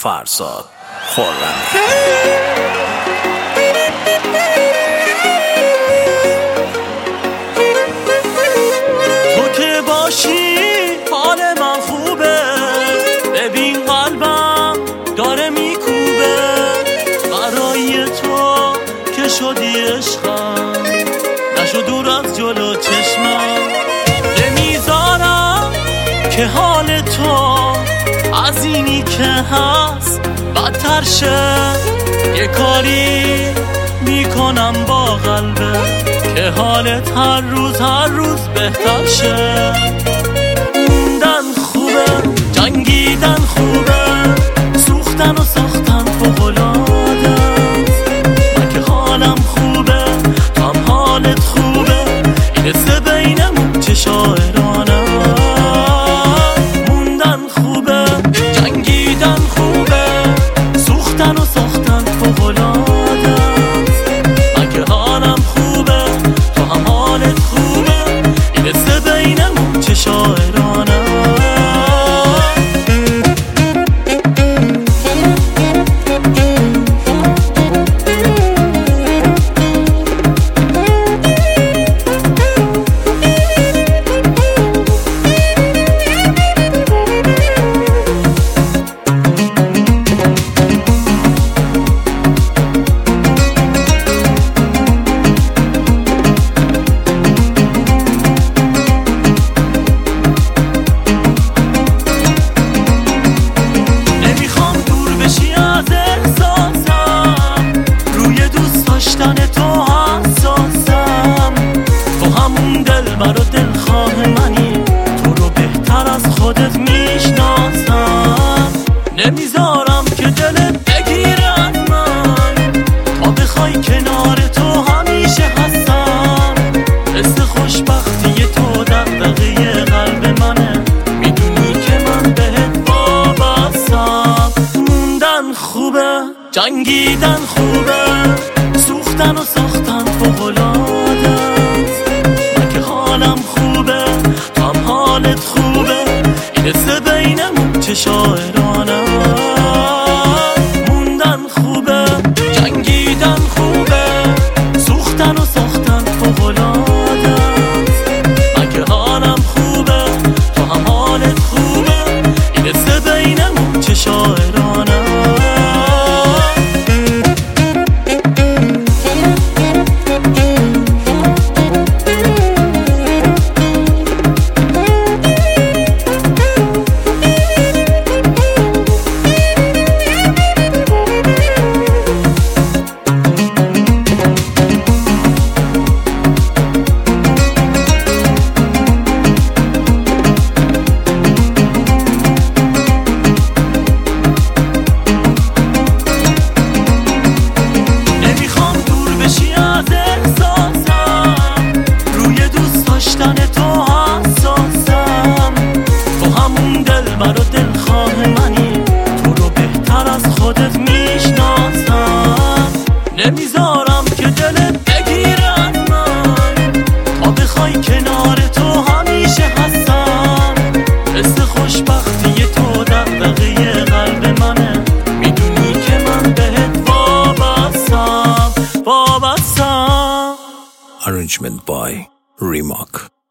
فرزاد خرمی. تو که باشی حال من خوبه، ببین قلبم داره میکوبه، برای تو که شدی عشقم، نشو دور از جلو چشمم، نمیذارم که حال تو از اینی که هست بدتر شه، یه کاری میکنم با قلبه که حالت هر روز بهتر شه. موندن خوبه، جنگیدن خوبه، سوختن و ساختن فوق‌العاده است. من که حالم خوبه، تو هم حالت خوبه، این حسه بینمون چه شاعرانه. موندن خوبه، جنگیدن خوبه، سوختن و ساختن فوق‌العاده است. من که حالم خوبه، تو هم حالت خوبه، این حسه بینمون چه شاعرانه. برا دلخواه منی، تو رو بهتر از خودت میشناسم، نمیذارم که دلت بگیره از من، تا بخوای کنار تو همیشه هستم. حس خوشبختی تو دغدغه قلب منه، میدونی که من بهت وابستم. موندن خوبه، جنگیدن خوبه، سوختن و ساختن فوق‌العاده است. حالم خوبه، تو هم حالت خوبه، این حسه بینمون چه شاعرانه. موندن خوبه، جنگیدن خوبه، سوختن و ساختن فوق‌العاده است. من که حالم خوبه، تو هم حالت خوبه، این حسه بینمون چه شاعرانه. برا دلخواه منی، تو رو بهتر از خودت میشناسم، نمیذارم که دلت بگیره از من، تا بخوای کنار تو همیشه هستم. حس خوشبختی تو دغدغه قلب منه، میدونی که من بهت وابستم. Arrangement by Remark.